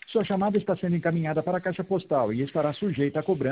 Sua chamada está sendo encaminhada para a caixa postal e estará sujeita a cobrança